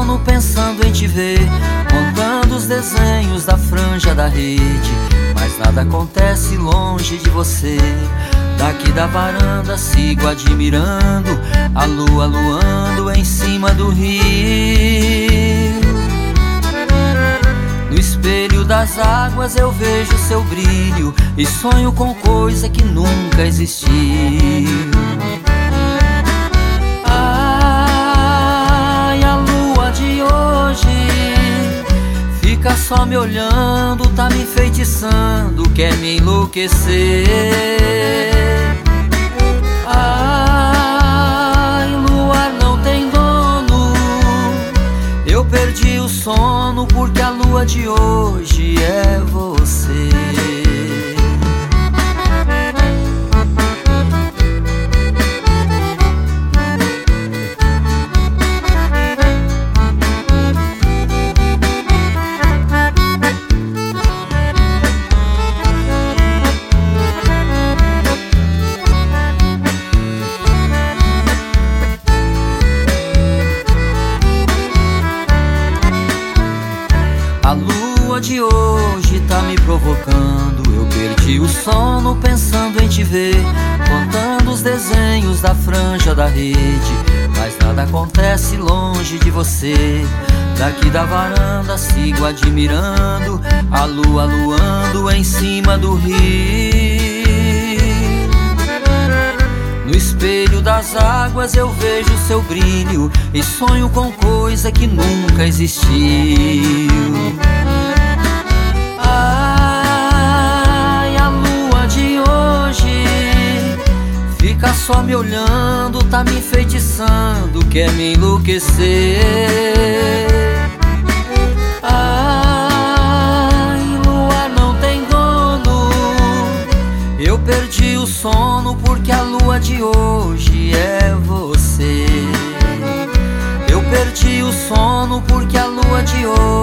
sono pensando em te ver, contando os desenhos da franja da rede, mas nada acontece longe de você. Daqui da varanda sigo admirando a lua luando em cima do rio. No espelho das águas eu vejo seu brilho e sonho com coisa que nunca existiu. Ai, a lua de hoje fica só me olhando, tá me enfeitiçando, quer me enlouquecer. Ai, lua não tem dono, eu perdi o sono porque a lua de hoje é você. A lua de hoje tá me provocando, eu perdi o sono pensando em te ver, contando os desenhos da franja da rede, mas nada acontece longe de você. Daqui da varanda sigo admirando a lua luando em cima do rio. No espelho das águas eu vejo seu brilho e sonho com coisa que nunca existiu. Ai, a lua de hoje fica só me olhando, tá me enfeitiçando, quer me enlouquecer. Ai, lua não tem dono, eu perdi o sono porque a lua de hoje é você. Eu perdi o sono porque a lua de hoje